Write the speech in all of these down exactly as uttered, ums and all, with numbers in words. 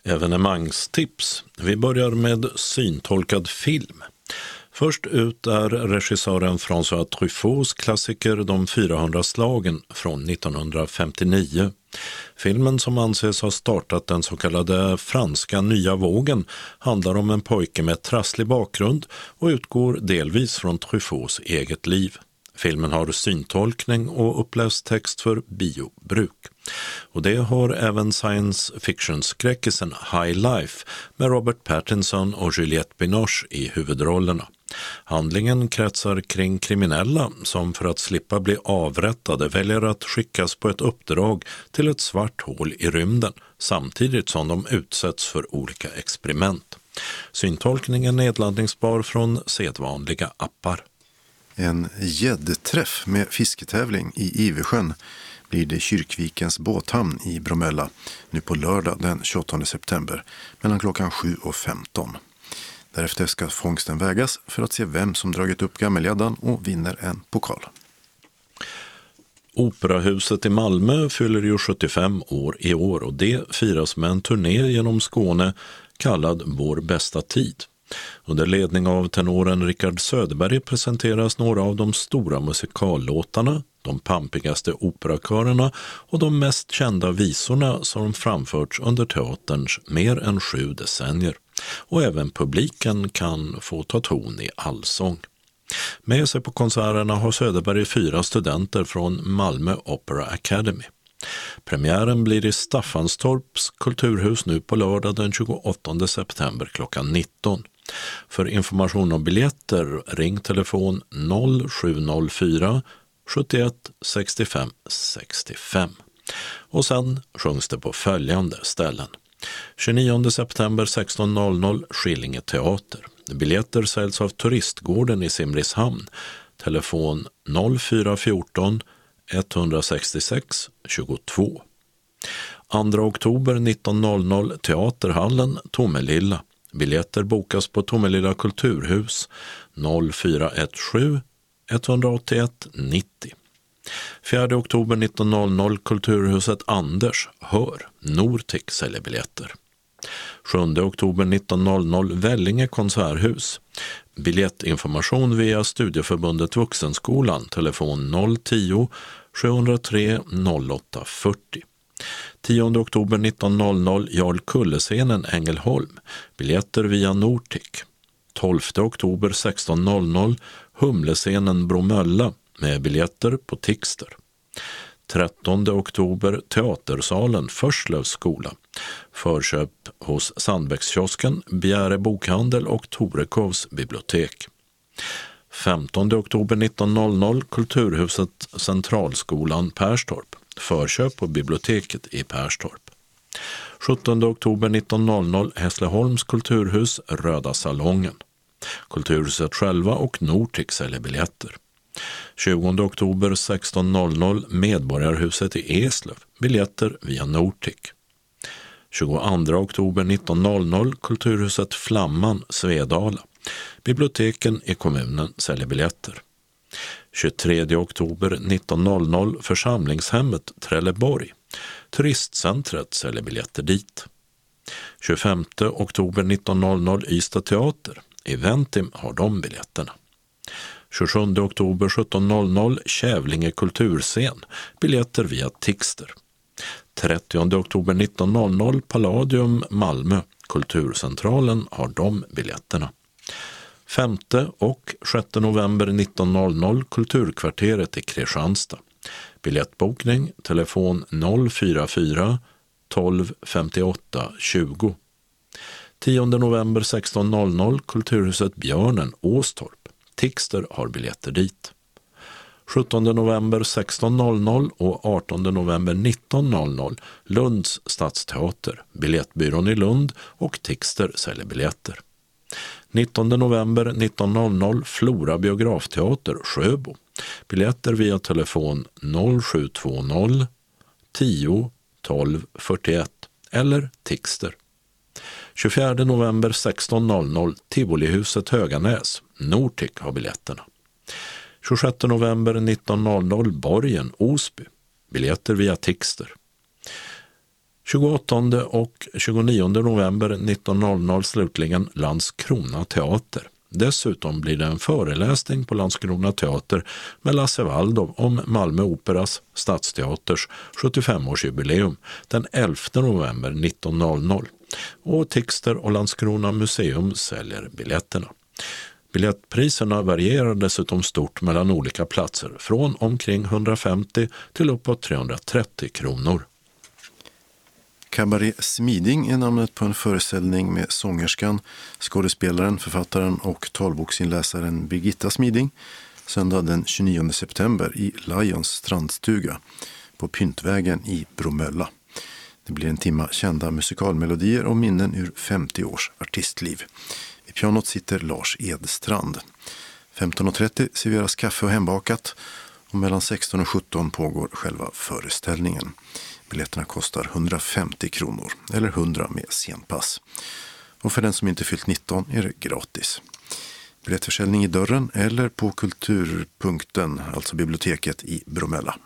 Evenemangstips. Vi börjar med syntolkad film. Först ut är regissören François Truffauts klassiker De fyrahundra slagen från nittonhundrafemtionio. Filmen, som anses ha startat den så kallade franska nya vågen, handlar om en pojke med trasslig bakgrund och utgår delvis från Truffauts eget liv. Filmen har syntolkning och uppläst text för biobruk. Och det har även science fiction-skräckisen High Life med Robert Pattinson och Juliette Binoche i huvudrollerna. Handlingen kretsar kring kriminella som för att slippa bli avrättade väljer att skickas på ett uppdrag till ett svart hål i rymden samtidigt som de utsätts för olika experiment. Syntolkningen är nedladdningsbar från sedvanliga appar. En gäddträff med fisketävling i Ivesjön blir det Kyrkvikens båthamn i Bromölla nu på lördag den tjugoåttonde september mellan klockan sju och femton. Därefter ska fångsten vägas för att se vem som dragit upp gammelgäddan och vinner en pokal. Operahuset i Malmö fyller ju sjuttiofem år i år och det firas med en turné genom Skåne kallad Vår bästa tid. Under ledning av tenoren Rickard Söderberg presenteras några av de stora musikallåtarna, de pampigaste operakörerna och de mest kända visorna som framförts under teaterns mer än sju decennier. Och även publiken kan få ta ton i allsång. Med sig på konserterna har Söderberg fyra studenter från Malmö Opera Academy. Premiären blir i Staffanstorps kulturhus nu på lördag den tjugoåttonde september klockan nitton. För information om biljetter ring telefon noll sju noll fyra sjuttioett sextiofem sextiofem. Och sen sjungs det på följande ställen. tjugonionde september sexton noll noll Skillinge teater. Biljetter säljs av Turistgården i Simrishamn. Telefon noll fyra fjorton etthundrasextiosex tjugotvå. andra oktober nitton noll noll Teaterhallen Tomelilla. Biljetter bokas på Tomelilla kulturhus noll fyra ett sju etthundraåttioett nittio. fjärde oktober nitton noll noll Kulturhuset Anders, Hör, Nortic säljer biljetter. sjunde oktober nitton noll noll Vällinge konserthus. Biljettinformation via Studieförbundet Vuxenskolan, telefon noll tio sjuhundratre noll åtta fyrtio. tionde oktober nitton noll noll Jarl Kullescenen Ängelholm. Biljetter via Nortic. tolfte oktober sexton noll noll Humlescenen Bromölla med biljetter på Tixter. trettonde oktober Teatersalen Förslövs skola. Förköp hos Sandbäckskiosken, Bjäre bokhandel och Torekovs bibliotek. femtonde oktober nitton noll noll Kulturhuset Centralskolan Perstorp. Förköp på biblioteket i Perstorp. sjuttonde oktober nitton noll noll Hässleholms kulturhus Röda salongen. Kulturhuset själva och Nortic säljer biljetter. tjugonde oktober sexton noll noll Medborgarhuset i Eslöv. Biljetter via Nortic. tjugoandra oktober nitton noll noll Kulturhuset Flamman Svedala. Biblioteken i kommunen säljer biljetter. tjugotredje oktober nitton noll noll Församlingshemmet Trelleborg. Turistcentret säljer biljetter dit. tjugofemte oktober nitton noll noll Ystad teater. Eventim har de biljetterna. tjugosjunde oktober sjutton noll noll Kävlinge kulturscen. Biljetter via Tixter. trettionde oktober nitton noll noll Palladium Malmö. Kulturcentralen har de biljetterna. femte och sjätte november nitton noll noll Kulturkvarteret i Kristianstad. Biljettbokning telefon noll fyra fyra tolv femtioåtta tjugo. tionde november sexton noll noll Kulturhuset Björnen Åstorp. Tixter har biljetter dit. sjuttonde november sexton noll noll och artonde november nitton noll noll Lunds stadsteater. Biljettbyrån i Lund och Tixter säljer biljetter. nittonde november nitton noll noll Flora biografteater Sjöbo. Biljetter via telefon noll sju två noll tio tolv fyrtioett eller Tixter. tjugofjärde november sexton noll noll Tivolihuset Höganäs. Nortic har biljetterna. tjugosjätte november nitton noll noll Borgen Osby. Biljetter via Tixter. tjugoåttonde och tjugonionde november nitton noll noll slutligen Landskrona teater. Dessutom blir det en föreläsning på Landskrona teater med Lasse Waldorf om Malmö Operas Stadsteaters sjuttiofemårsjubileum den elfte november nitton noll noll. Och Tixter och Landskrona museum säljer biljetterna. Biljettpriserna varierar dessutom stort mellan olika platser, från omkring hundrafemtio till uppåt trehundratrettio kronor. Cabaret Smiding är namnet på en föreställning med sångerskan, skådespelaren, författaren och talboksinläsaren Birgitta Smiding söndag den tjugonionde september i Lions strandstuga på Pyntvägen i Bromölla. Det blir en timma kända musikalmelodier och minnen ur femtio års artistliv. Vid pianot sitter Lars Edstrand. femton och trettio serveras kaffe och hembakat och mellan sexton och sjutton pågår själva föreställningen. Biljetterna kostar hundrafemtio kronor eller hundra med senpass. Och för den som inte fyllt nitton är det gratis. Biljettförsäljning i dörren eller på Kulturpunkten, alltså biblioteket i Bromölla.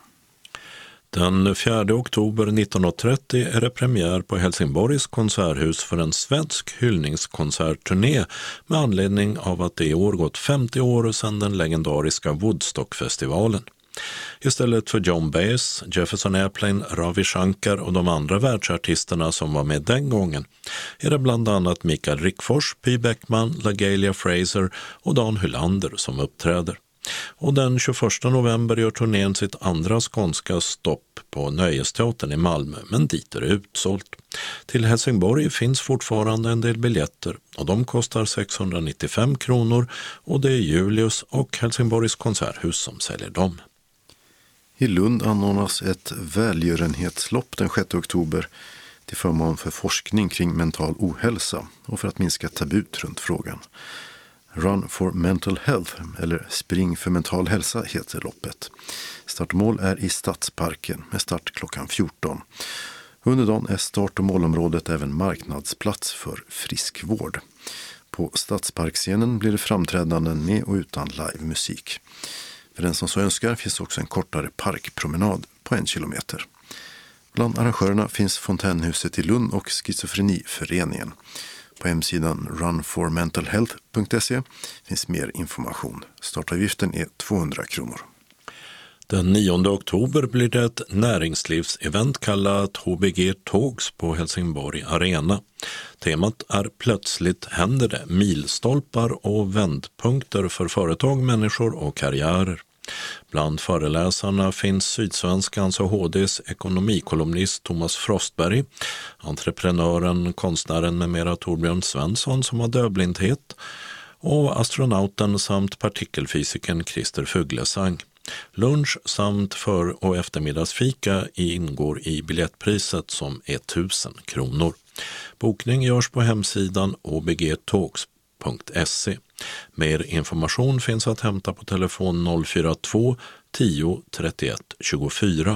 Den fjärde oktober nitton trettio är det premiär på Helsingborgs konserthus för en svensk hyllningskonsertturné med anledning av att det i år gått femtio år sedan den legendariska Woodstockfestivalen. Istället för John Baez, Jefferson Airplane, Ravi Shankar och de andra världsartisterna som var med den gången är det bland annat Mikael Rickfors, Py Bäckman, LaGalia Fraser och Dan Hylander som uppträder. Och den tjugoförsta november gör turnén sitt andra skånska stopp på Nöjesteatern i Malmö, men dit är det utsålt. Till Helsingborg finns fortfarande en del biljetter och de kostar sexhundranittiofem kronor och det är Julius och Helsingborgs konserthus som säljer dem. I Lund anordnas ett välgörenhetslopp den sjätte oktober till förmån för forskning kring mental ohälsa och för att minska tabut runt frågan. Run for Mental Health, eller Spring för mental hälsa, heter loppet. Startmål är i Stadsparken med start klockan fjorton. Under dagen är start- och målområdet även marknadsplats för friskvård. På Stadsparkscenen blir det framträdanden med och utan livemusik. För den som så önskar finns också en kortare parkpromenad på en kilometer. Bland arrangörerna finns Fontänhuset i Lund och Schizofreniföreningen. På hemsidan run for mental health punkt se finns mer information. Startavgiften är tvåhundra kronor. Den nionde oktober blir det ett näringslivsevent kallat H B G Talks på Helsingborg Arena. Temat är Plötsligt händer det, milstolpar och vändpunkter för företag, människor och karriärer. Bland föreläsarna finns Sydsvenskans och H D:s ekonomikolumnist Thomas Frostberg, entreprenören, konstnären med mera Torbjörn Svensson som har dövblindhet och astronauten samt partikelfysikern Christer Fuglesang. Lunch samt för- och eftermiddagsfika ingår i biljettpriset som är tusen kronor. Bokning görs på hemsidan o b g talks punkt se. Mer information finns att hämta på telefon noll fyra två tio trettioett tjugofyra.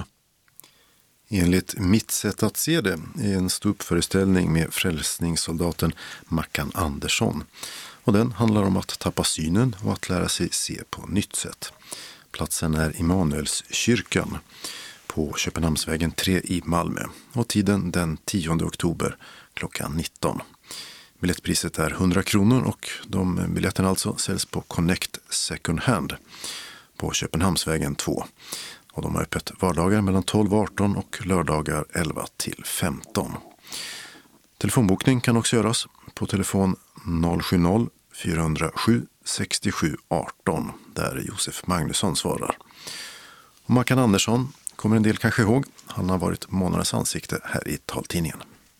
Enligt mitt sätt att se det är en ståuppföreställning med frälsningssoldaten Mackan Andersson. Och den handlar om att tappa synen och att lära sig se på nytt sätt. Platsen är Immanuelskyrkan på Köpenhamnsvägen tre i Malmö och tiden den tionde oktober klockan nitton. Biljettpriset är hundra kronor och de biljetterna alltså säljs på Connect Second Hand på Köpenhamnsvägen två. Och de har öppet vardagar mellan tolv och arton och lördagar elva till femton. Telefonbokning kan också göras på telefon noll sju noll fyra noll sju sex sju ett åtta där Josef Magnusson svarar. Och Mackan Andersson kommer en del kanske ihåg. Han har varit månadens ansikte här i taltidningen.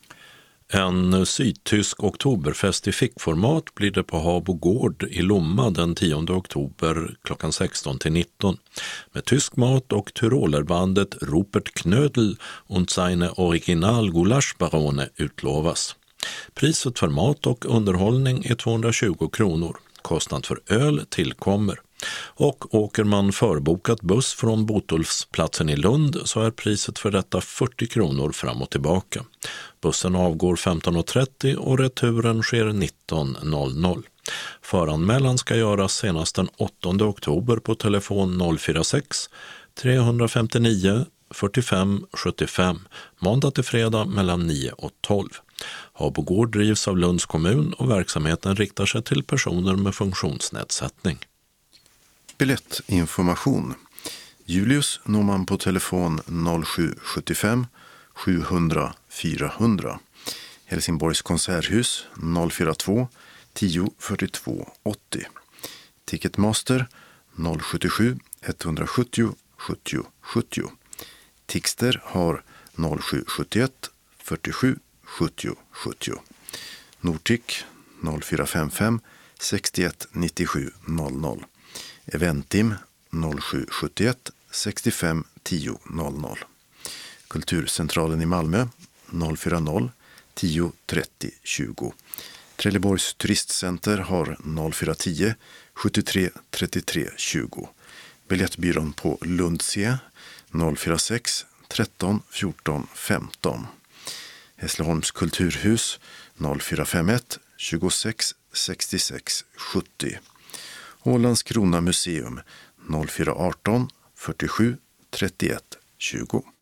En sydtysk oktoberfest i fickformat blir det på Habo gård i Lomma den tionde oktober klockan sexton till nitton. Med tysk mat och tyrolerbandet Rupert Knödel und seine Original Gulaschbarone utlovas. Priset för mat och underhållning är tvåhundratjugo kronor. Kostnad för öl tillkommer. Och åker man förbokat buss från Botulfsplatsen i Lund så är priset för detta fyrtio kronor fram och tillbaka. Bussen avgår femton trettio och returen sker nitton noll noll. Föranmälan ska göras senast den åttonde oktober på telefon noll fyra sex tre fem nio fyrtiofem sjuttiofem, måndag till fredag mellan nio och tolv. Habo gård drivs av Lunds kommun och verksamheten riktar sig till personer med funktionsnedsättning. Biljettinformation. Julius når man på telefon noll sju sjuttiofem sjuhundra fyrahundra. Helsingborgs konserthus noll fyrtiotvå tio fyrtiotvå åttio. Ticketmaster noll sjuttiosju etthundrasjuttio sjuttio sjuttio. Tixter har noll sju sjuttioett fyrtiosju sjuttio sjuttio. Nortic noll fyra femtiofem sextioett nittiosju noll noll. Eventim noll sju sjuttioett sextiofem tio noll noll. Kulturcentralen i Malmö noll fyrtio tio trettio tjugo. Trelleborgs turistcenter har noll fyra tio sjuttiotre trettiotre tjugo. Biljettbyrån på Lundsee noll fyra sex tretton fjorton femton. Hässleholms kulturhus noll fyra femtioett tjugosex sextiosex sjuttio. Och Landskrona museum noll fyra arton fyrtiosju trettioett tjugo.